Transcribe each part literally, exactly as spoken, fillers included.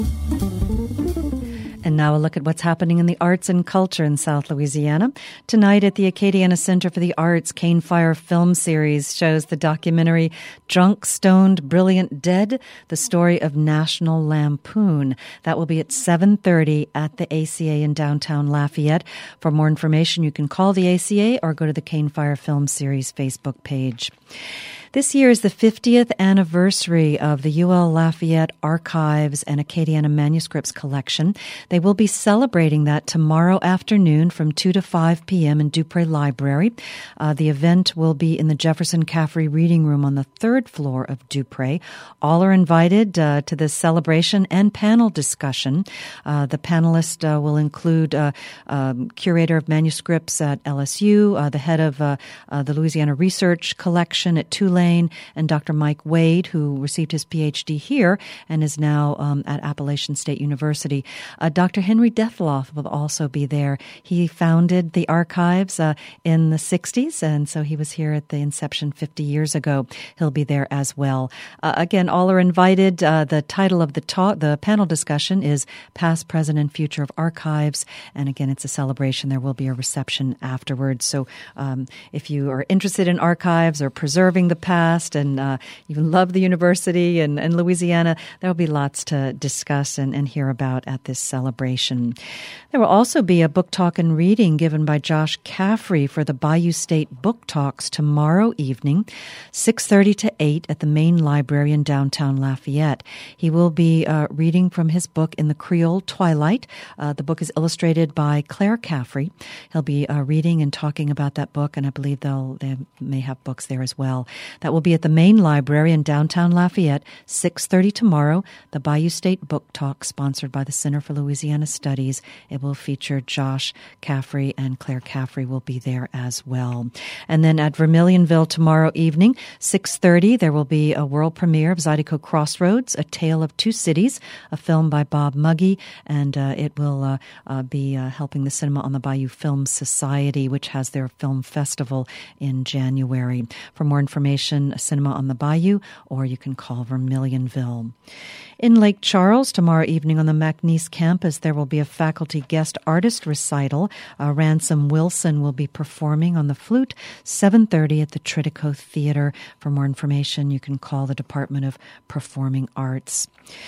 And now a look at what's happening in the arts and culture in South Louisiana. Tonight at the Acadiana Center for the Arts, Cane Fire Film Series shows the documentary Drunk, Stoned, Brilliant, Dead, the story of National Lampoon. That will be at seven thirty at the A C A in downtown Lafayette. For more information, you can call the A C A or go to the Cane Fire Film Series Facebook page. This year is the fiftieth anniversary of the U L Lafayette Archives and Acadiana Manuscripts Collection. They will be celebrating that tomorrow afternoon from two to five p.m. in Dupree Library. Uh, the event will be in the Jefferson Caffrey Reading Room on the third floor of Dupree. All are invited uh, to this celebration and panel discussion. Uh, the panelists uh, will include uh, um, curator of manuscripts at L S U, uh, the head of uh, uh, the Louisiana Research Collection at Tulane, and Doctor Mike Wade, who received his P H D here and is now um, at Appalachian State University. Uh, Doctor Henry Dethloff will also be there. He founded the archives uh, in the sixties, and so he was here at the inception fifty years ago. He'll be there as well. Uh, again, all are invited. Uh, the title of the talk, the panel discussion is Past, Present, and Future of Archives. And again, it's a celebration. There will be a reception afterwards. So um, if you are interested in archives or preserving the past, past and uh, you love the university and, and Louisiana, there will be lots to discuss and, and hear about at this celebration. There will also be a book talk and reading given by Josh Caffrey for the Bayou State Book Talks tomorrow evening, six thirty to eight at the main library in downtown Lafayette. He will be uh, reading from his book In the Creole Twilight. Uh, the book is illustrated by Claire Caffrey. He'll be uh, reading and talking about that book, and I believe they'll they may have books there as well. That will be at the main library in downtown Lafayette, six thirty tomorrow. The Bayou State Book Talk, sponsored by the Center for Louisiana Studies. It will feature Josh Caffrey, and Claire Caffrey will be there as well. And then at Vermilionville tomorrow evening, six thirty, there will be a world premiere of Zydeco Crossroads, A Tale of Two Cities, a film by Bob Muggy, and uh, it will uh, uh, be uh, helping the Cinema on the Bayou Film Society, which has their film festival in January. For more information, Cinema on the Bayou, or you can call Vermilionville. In Lake Charles, tomorrow evening on the McNeese campus, there will be a faculty guest artist recital. Uh, Ransom Wilson will be performing on the flute, seven thirty at the Tritico Theater. For more information, you can call the Department of Performing Arts.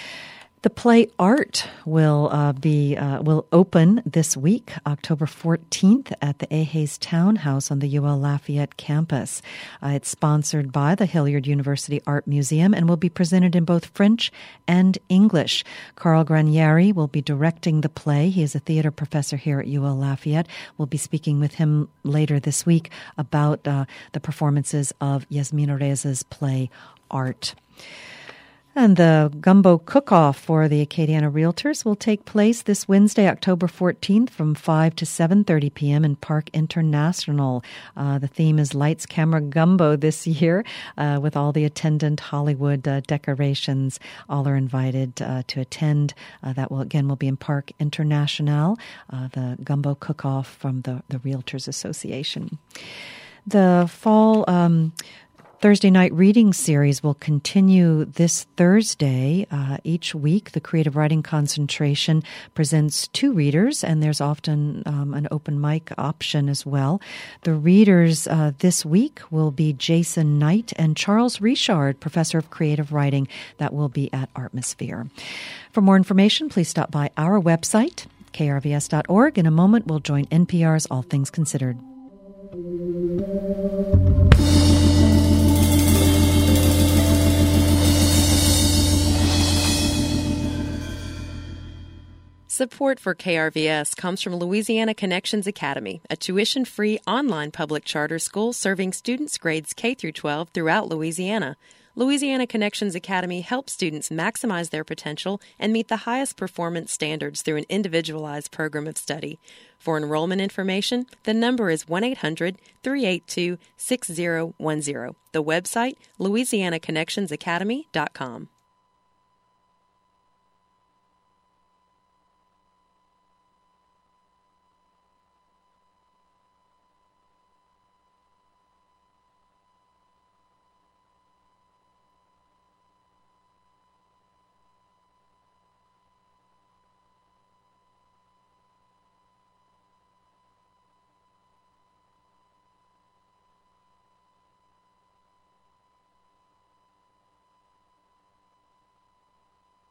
The play Art will uh, be uh, will open this week, October fourteenth, at the A. Hayes Townhouse on the U L Lafayette campus. Uh, it's sponsored by the Hilliard University Art Museum and will be presented in both French and English. Carl Granieri will be directing the play. He is a theater professor here at U L Lafayette. We'll be speaking with him later this week about uh, the performances of Yasmina Reza's play Art. And the Gumbo Cook-Off for the Acadiana Realtors will take place this Wednesday, October fourteenth from five to seven thirty p.m. in Park International. Uh, the theme is Lights, Camera, Gumbo this year uh, with all the attendant Hollywood uh, decorations. All are invited uh, to attend. Uh, that will, again, will be in Park International, uh, the Gumbo Cook-Off from the, the Realtors Association. The fall... Um, Thursday night reading series will continue this Thursday. Uh, each week, the Creative Writing Concentration presents two readers, and there's often um, an open mic option as well. The readers uh, this week will be Jason Knight and Charles Richard, Professor of Creative Writing. That will be at Artmosphere. For more information, please stop by our website, k r v s dot org. In a moment, we'll join N P R's All Things Considered. Support for K R V S comes from Louisiana Connections Academy, a tuition-free online public charter school serving students grades K through twelve throughout Louisiana. Louisiana Connections Academy helps students maximize their potential and meet the highest performance standards through an individualized program of study. For enrollment information, the number is one eight hundred, three eight two, six zero one zero. The website, louisiana connections academy dot com.